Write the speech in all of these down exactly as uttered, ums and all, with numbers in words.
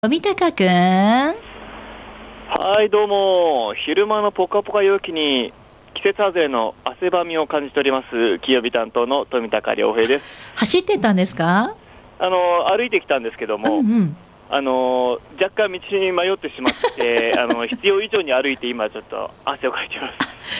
富高くん。 はい、どうも。昼間のポカポカ陽気に季節外れの汗ばみを感じております金曜日担当の富高良平です。 走ってたんですか？ あの歩いてきたんですけども、 うんうん、 あの若干道に迷ってしまってあの必要以上に歩いて今ちょっと汗をかいてます。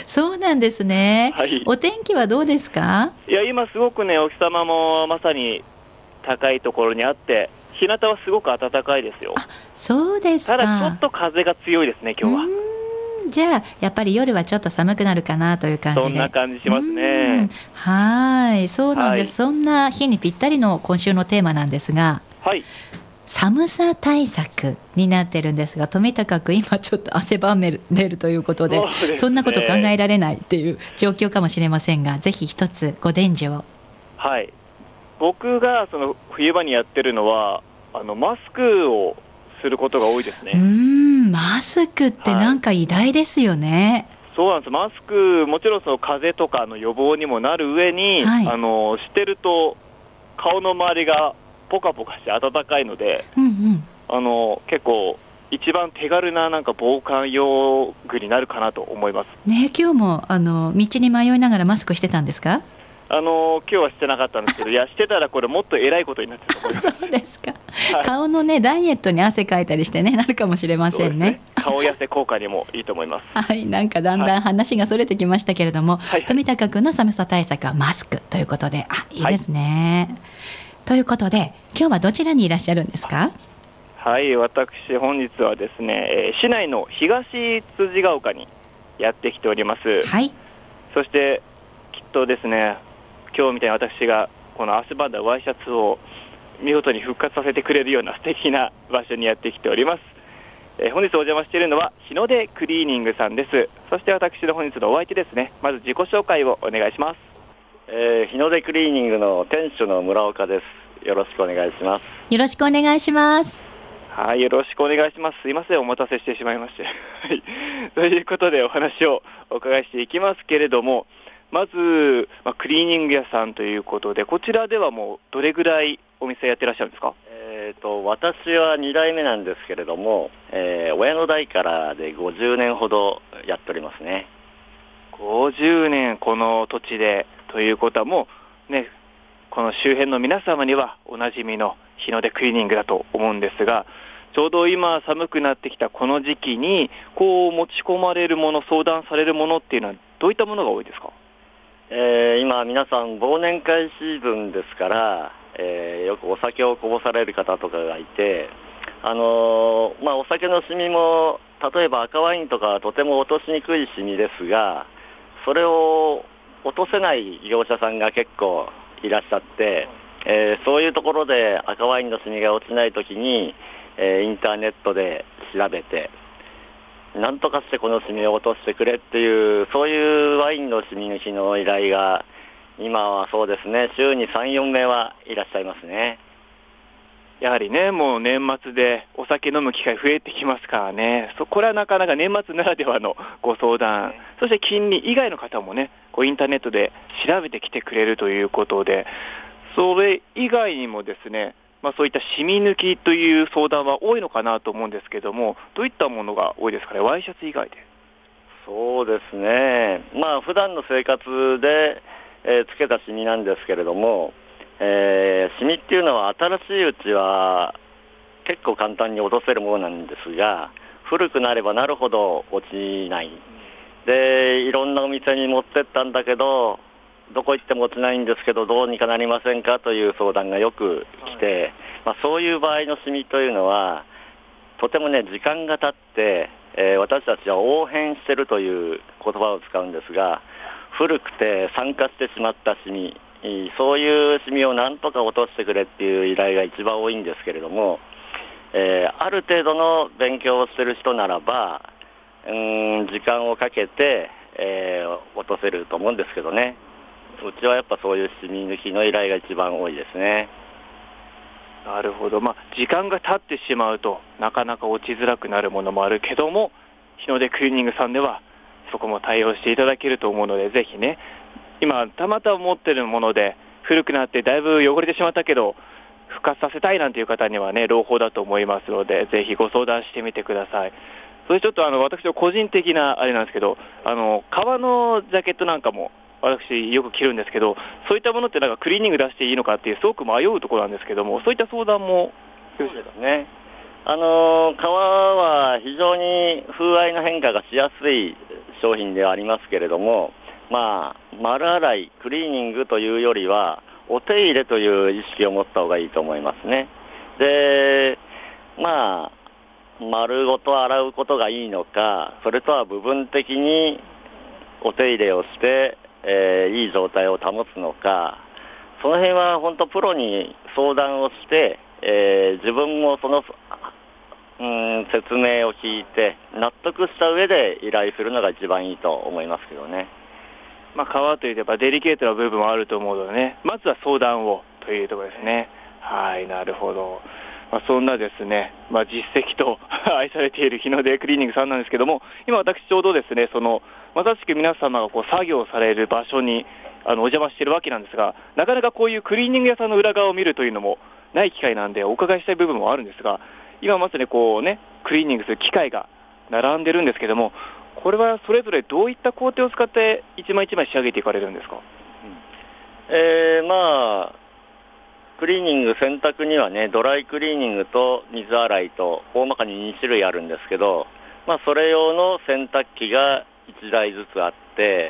そうなんですね、 はい、 お天気はどうですか？ いや今すごくね、お日様もまさに高いところにあって日向はすごく暖かいですよ。 あ、そうですか。 ただちょっと風が強いですね今日は。 うーん、じゃあやっぱり夜はちょっと寒くなるかなという感じで。 そんな感じしますね。 はい、そうなんです、 はい、 そんな日にぴったりの今週のテーマなんですが、 はい、 寒さ対策になってるんですが、富高くん今ちょっと汗ばんでるということで、 そうですね、 そんなこと考えられないっていう状況かもしれませんが、ぜひ一つご伝授を。 はい、僕がその冬場にやってるのはあのマスクをすることが多いですね。 うーん、マスクってなんか偉大ですよね。 はい、そうなんです。マスクもちろんその風邪とかの予防にもなる上に、はい、あのしてると顔の周りがポカポカして暖かいので、うんうん、あの結構一番手軽ななんか防寒用具になるかなと思いますね。今日もあの道に迷いながらマスクしてたんですか？ あの今日はしてなかったんですけど、いやしてたらこれもっと偉いことになってると思います。 そうですか、はい、顔のねダイエットに汗かいたりしてね、なるかもしれません ね, ね顔痩せ効果にもいいと思います。 はい、なんかだんだん話がそれてきましたけれども、はい、富高くんの寒さ対策はマスクということで、あ、いいですね、はい、ということで今日はどちらにいらっしゃるんですか？ はい、私本日はですね、市内の東辻ヶ丘にやってきております。はい、そしてきっとですね、今日みたいに私がこの汗ばんだワイシャツを見事に復活させてくれるような素敵な場所にやってきております。えー、本日お邪魔しているのは日の出クリーニングさんです。そして私の本日のお相手ですね、まず自己紹介をお願いします。 えー、日の出クリーニングの店主の村岡です。よろしくお願いします。 よろしくお願いします。 はい、よろしくお願いします。すいません、お待たせしてしまいましてということでお話をお伺いしていきますけれども、まず、まあ、クリーニング屋さんということで、こちらではもうどれぐらいお店やってらっしゃるんですか？ えーと、私はに代目なんですけれども、えー、親の代からでごじゅうねんほどやっておりますね。 ごじゅうねんこの土地でということはもうね、この周辺の皆様にはおなじみの日の出クリーニングだと思うんですが、ちょうど今寒くなってきたこの時期にこう持ち込まれるもの、相談されるものっていうのはどういったものが多いですか？ えー、今皆さん忘年会シーズンですから、えー、よくお酒をこぼされる方とかがいて、あのーまあ、お酒のシミも例えば赤ワインとかはとても落としにくいシミですが、それを落とせない業者さんが結構いらっしゃって、えー、そういうところで赤ワインのシミが落ちないときに、えー、インターネットで調べてなんとかしてこのシミを落としてくれっていう、そういうワインのシミ抜きの依頼が今はそうですね、週に さん,よん 名はいらっしゃいますね。 やはりね、もう年末でお酒飲む機会増えてきますからね、そこれはなかなか年末ならではのご相談、そして金利以外の方もね、こうインターネットで調べてきてくれるということで、それ以外にもですね、まあ、そういったシミ抜きという相談は多いのかなと思うんですけども、どういったものが多いですかね、ワイシャツ以外で。 そうですね、まあ普段の生活で、えー、つけたシミなんですけれども、えー、シミっていうのは新しいうちは結構簡単に落とせるものなんですが、古くなればなるほど落ちない。で、いろんなお店に持ってったんだけどどこ行っても落ちないんですけどどうにかなりませんかという相談がよく来て、まあ、そういう場合のシミというのはとてもね時間が経って、えー、私たちは黄変してるという言葉を使うんですが、古くて酸化してしまったシミ、そういうシミをなんとか落としてくれっていう依頼が一番多いんですけれども、えー、ある程度の勉強をしてる人ならばうーん時間をかけて、えー、落とせると思うんですけどね。うちはやっぱそういうシミ抜きの依頼が一番多いですね。 なるほど、まあ、時間が経ってしまうとなかなか落ちづらくなるものもあるけども、日の出クリーニングさんではそこも対応していただけると思うので、ぜひね、今たまたま持ってるもので古くなってだいぶ汚れてしまったけど復活させたいなんていう方にはね朗報だと思いますので、ぜひご相談してみてください。それちょっとあの私の個人的なあれなんですけど、あの革のジャケットなんかも私よく着るんですけど、そういったものってなんかクリーニング出していいのかっていうすごく迷うところなんですけども、そういった相談も。 そうですね、あの革は非常に風合いの変化がしやすい商品ではありますけれども、まあ、丸洗いクリーニングというよりはお手入れという意識を持った方がいいと思いますね。で、まあ丸ごと洗うことがいいのか、それとは部分的にお手入れをして、えー、いい状態を保つのか、その辺は本当プロに相談をして、えー、自分もその、うん、説明を聞いて納得した上で依頼するのが一番いいと思いますけどね。 まあ、革といえばデリケートな部分もあると思うのでね、まずは相談をというところですね。はい、なるほど。まあ、そんなですね、まあ、実績と愛されている日の出クリーニングさんなんですけども、今私ちょうどですね、そのまさしく皆様がこう作業される場所にあのお邪魔しているわけなんですが、なかなかこういうクリーニング屋さんの裏側を見るというのもない機会なんでお伺いしたい部分もあるんですが、今まさにこうねクリーニングする機械が並んでるんですけども、これはそれぞれどういった工程を使って一枚一枚仕上げていかれるんですか？うん、 えー、まあクリーニング洗濯にはね、ドライクリーニングと水洗いと大まかにに種類あるんですけど、まあ、それ用の洗濯機がいちだいずつあって、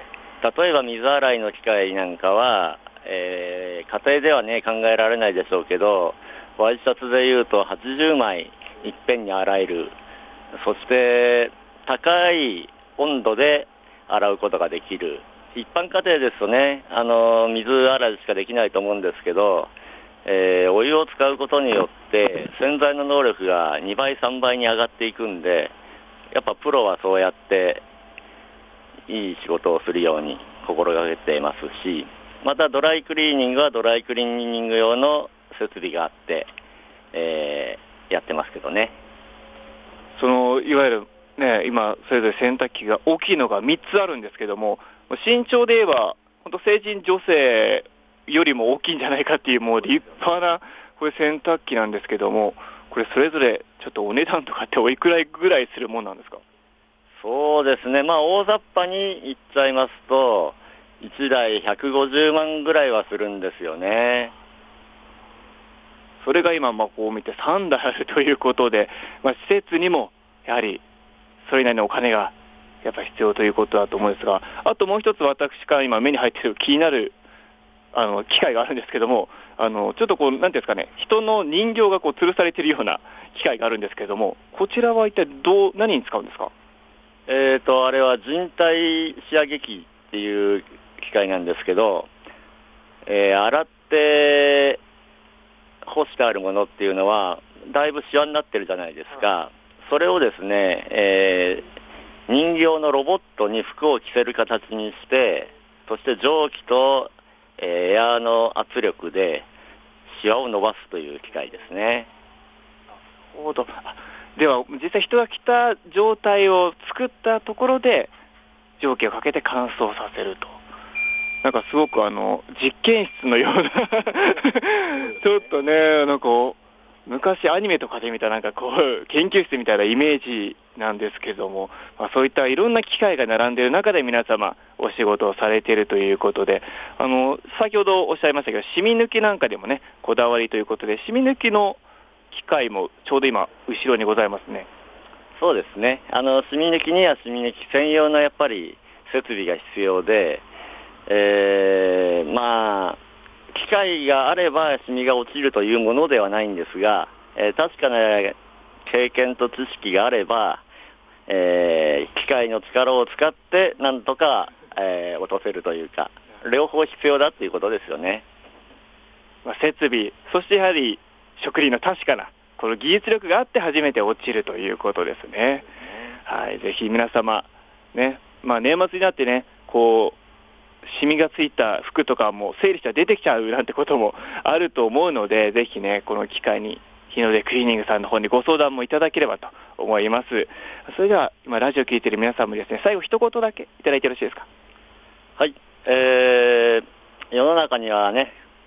例えば水洗いの機械なんかは、えー、家庭ではね考えられないでしょうけど、ワイシャツでいうとはちじゅうまいいっぺんに洗える、そして高い温度で洗うことができる。一般家庭ですとね、あの水洗いしかできないと思うんですけど、えー、お湯を使うことによって洗剤の能力がにばいさんばいに上がっていくんで、やっぱプロはそうやっていい仕事をするように心がけていますし、またドライクリーニングはドライクリーニング用の設備があって、えー、やってますけどね。 そのいわゆるね、今それぞれ洗濯機が大きいのがみっつあるんですけども、身長で言えば本当成人女性よりも大きいんじゃないかっていう、もう立派なこれ洗濯機なんですけども、これそれぞれちょっとお値段とかっておいくらぐらいするもんなんですか？ そうですね、まあ大雑把に言っちゃいますといちだいひゃくごじゅうまんぐらいはするんですよね。 それが今まあこう見てさんだいあるということで、まあ、施設にもやはりそれなりのお金がやっぱ必要ということだと思うんですが、あともう一つ私から今目に入っている気になるあの機械があるんですけども、あのちょっとこうなんていうんですかね、人の人形がこう吊るされているような機械があるんですけども、こちらは一体どう何に使うんですか？ えーとあれは人体仕上げ機っていう機械なんですけど、えー、洗って干してあるものっていうのはだいぶシワになってるじゃないですか。それをですね、えー、人形のロボットに服を着せる形にして、そして蒸気とエアの圧力でシワを伸ばすという機械ですね。 なるほど。では実際人が着た状態を作ったところで蒸気をかけて乾燥させると、なんかすごくあの実験室のようなちょっとね、なんか昔アニメとかで見たなんかこう研究室みたいなイメージなんですけども、まあ、そういったいろんな機械が並んでいる中で皆様お仕事をされているということで、あの先ほどおっしゃいましたけどシミ抜きなんかでもねこだわりということで、シミ抜きの機械もちょうど今後ろにございますね。 そうですね、あのシミ抜きにはシミ抜き専用のやっぱり設備が必要で、えー、まあ機械があればシミが落ちるというものではないんですが、えー、確かな経験と知識があれば、えー、機械の力を使ってなんとか、えー、落とせるというか、両方必要だということですよね。 まあ、設備、そしてやはり職人の確かなこの技術力があって初めて落ちるということですね。はい、ぜひ皆様ね、まあ、年末になってねこうシミがついた服とかも整理したら出てきちゃうなんてこともあると思うので、ぜひねこの機会に日の出クリーニングさんの方にご相談もいただければと思います。それでは今ラジオ聞いている皆さんもですね、最後一言だけいただいてよろしいですか？ はい、えー、世の中にはね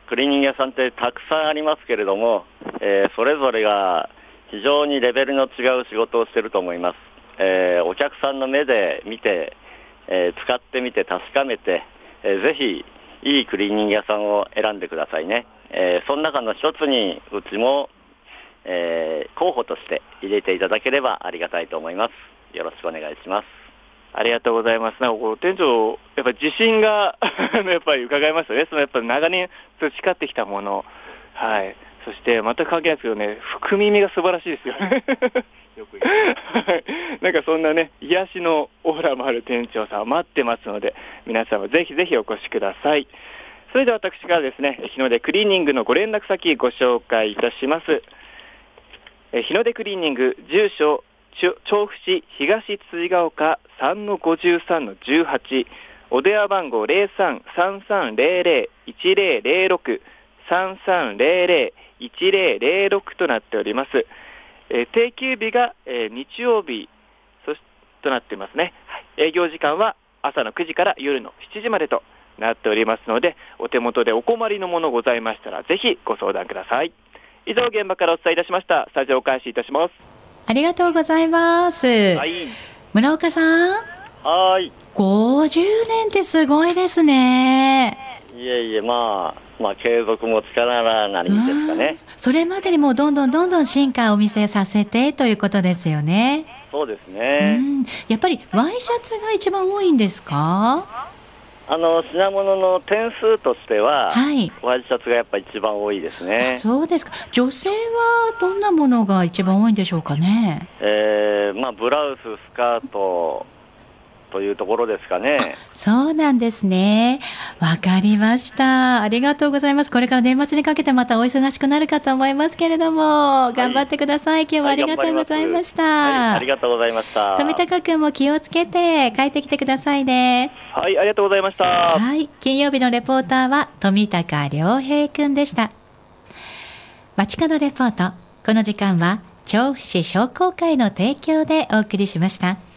クリーニング屋さんってたくさんありますけれども、えー、それぞれが非常にレベルの違う仕事をしていると思います。えー、お客さんの目で見て、えー、使ってみて確かめて、えー、ぜひいいクリーニング屋さんを選んでくださいね。えー、その中の一つにうちも、えー、候補として入れていただければありがたいと思います。よろしくお願いします。 ありがとうございます。なんかこう店長、やっぱり自信がやっぱり伺いますよね。そのやっぱり長年培ってきたもの、はい。そして全く関係ないですけどね、福耳が素晴らしいですよね。よく言うなんかそんなね、癒しのオーラもある店長さん待ってますので、皆さんもぜひぜひお越しください。それでは私からですね、日の出クリーニングのご連絡先ご紹介いたします。日の出クリーニング、住所調布市東辻ヶ丘 さんのごじゅうさんのじゅうはち、お電話番号 ゼロさん さんさんゼロゼロ いちゼロゼロろく さんさんゼロゼロ いちゼロゼロろくとなっております。えー、定休日が、えー、日曜日そしとなっていますね、はい。営業時間は朝のくじから夜のしちじまでとなっておりますので、お手元でお困りのものございましたらぜひご相談ください。以上、現場からお伝えいたしました。スタジオを開始いたします。 ありがとうございます、はい、村岡さん、 はい、 ごじゅうねんってすごいですね。 いえいえ、まあ、まあ継続も力なりですかね。 それまでにもどんどんどんどん進化をお見せさせてということですよね。 そうですね。 うん、やっぱりワイシャツが一番多いんですか？ あの品物の点数としては、 はい、 ワイシャツがやっぱり一番多いですね。 そうですか。女性はどんなものが一番多いんでしょうかね。 えーまあ、ブラウス、スカートというところですかね。 そうなんですね。わかりました。ありがとうございます。これから年末にかけてまたお忙しくなるかと思いますけれども、頑張ってください。はい、今日はありがとうございました。 はいはい、ありがとうございました。 富高くんも気をつけて帰ってきてくださいね。 はい、ありがとうございました。 はい、金曜日のレポーターは富高良平くんでした。街角レポート、この時間は調布市商工会の提供でお送りしました。